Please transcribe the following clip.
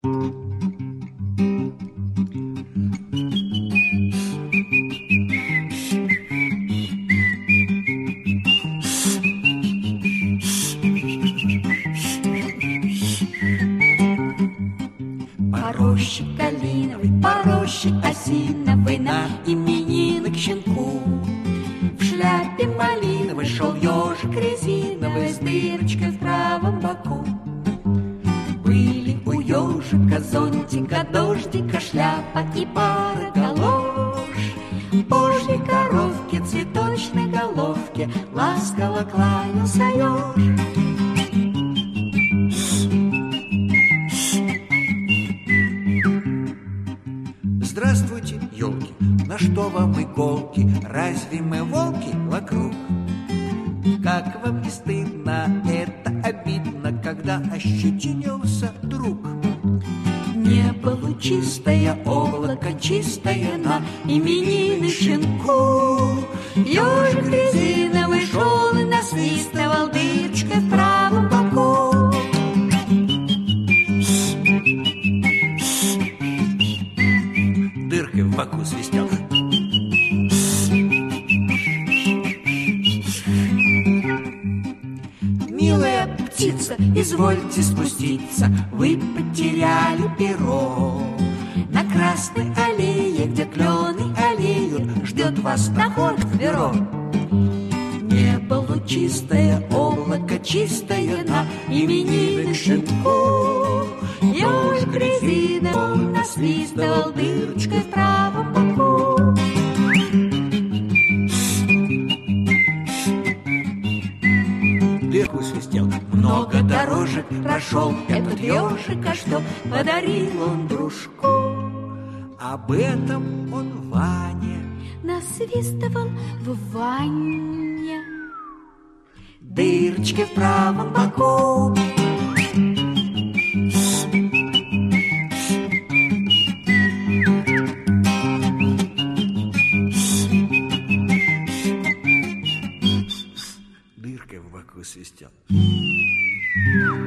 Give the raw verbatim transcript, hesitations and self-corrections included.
По роще калиновой, по роще осиновой, на именины к щенку. В шляпе малиновой шел ежик резиновый с дырочкой в правом боку. Были у ежика зонтика, дождика, шляпа и пара галош. Божьей коровке, цветочной головке ласково кланялся еж. Здравствуйте, елки, на что вам иголки? Разве мы волки вокруг? Как вам не стыдно, это обидно, когда ощетинился друг. Небо лучистое, облако чистое, на именины щенку. Ежик резиновый шел и насвистывал дырочкой в правом боку. Дыркой в боку свистел. Милая птица, извольте спуститься, вы потеряли перо. На красной аллее, где клены аллеют, ждет вас доход в бюро. Небо лучистое, облако чистое, на именины щенку. Ежик резиновый насвистывал дырочкой в правом боку. Дырку свистел. Много дорожек прошел этот ежик, а что подарил он дружку? Об этом он Ване Насвистывал в ванне. Дырочки в правом боку. дыркой в боку свистел.